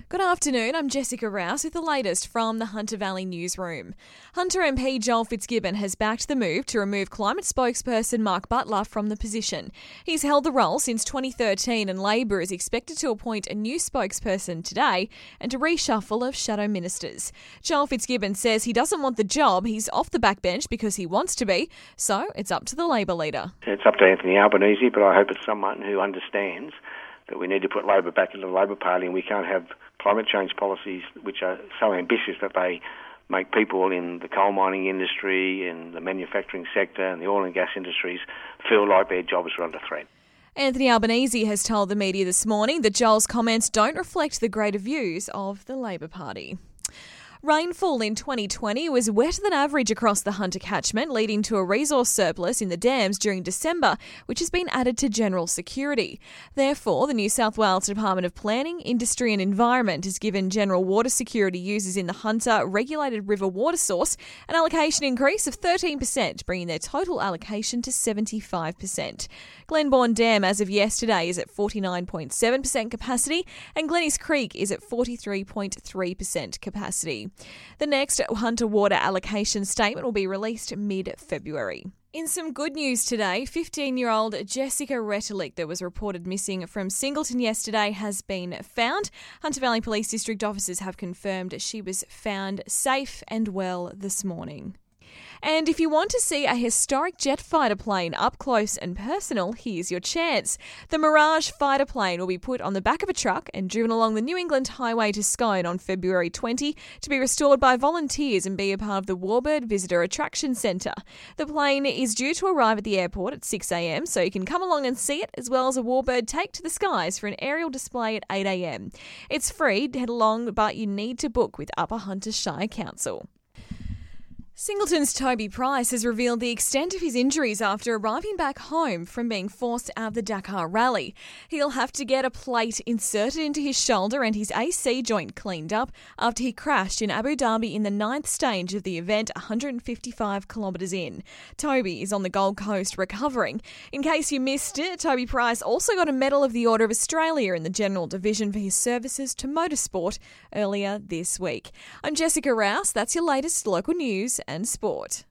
Good afternoon, I'm Jessica Rouse with the latest from the Hunter Valley newsroom. Hunter MP Joel Fitzgibbon has backed the move to remove climate spokesperson Mark Butler from the position. He's held the role since 2013 and Labor is expected to appoint a new spokesperson today and a reshuffle of shadow ministers. Joel Fitzgibbon says he doesn't want the job, he's off the backbench because he wants to be, so it's up to the Labor leader. It's up to Anthony Albanese, but I hope it's someone who understands that we need to put Labor back into the Labor Party and we can't have climate change policies which are so ambitious that they make people in the coal mining industry, in the manufacturing sector and the oil and gas industries feel like their jobs are under threat. Anthony Albanese has told the media this morning that Joel's comments don't reflect the greater views of the Labor Party. Rainfall in 2020 was wetter than average across the Hunter catchment, leading to a resource surplus in the dams during December, which has been added to general security. Therefore, the New South Wales Department of Planning, Industry and Environment has given general water security users in the Hunter regulated river water source an allocation increase of 13%, bringing their total allocation to 75%. Glenbourne Dam, as of yesterday, is at 49.7% capacity, and Glennies Creek is at 43.3% capacity. The next Hunter water allocation statement will be released mid-February. In some good news today, 15-year-old Jessica Retelich that was reported missing from Singleton yesterday has been found. Hunter Valley Police District officers have confirmed she was found safe and well this morning. And if you want to see a historic jet fighter plane up close and personal, here's your chance. The Mirage fighter plane will be put on the back of a truck and driven along the New England Highway to Scone on February 20 to be restored by volunteers and be a part of the Warbird Visitor Attraction Centre. The plane is due to arrive at the airport at 6 a.m, so you can come along and see it, as well as a Warbird take to the skies for an aerial display at 8 a.m. It's free to head along, but you need to book with Upper Hunter Shire Council. Singleton's Toby Price has revealed the extent of his injuries after arriving back home from being forced out of the Dakar Rally. He'll have to get a plate inserted into his shoulder and his AC joint cleaned up after he crashed in Abu Dhabi in the 9th stage of the event 155 kilometres in. Toby is on the Gold Coast recovering. In case you missed it, Toby Price also got a Medal of the Order of Australia in the General Division for his services to motorsport earlier this week. I'm Jessica Rouse. That's your latest local news and sport.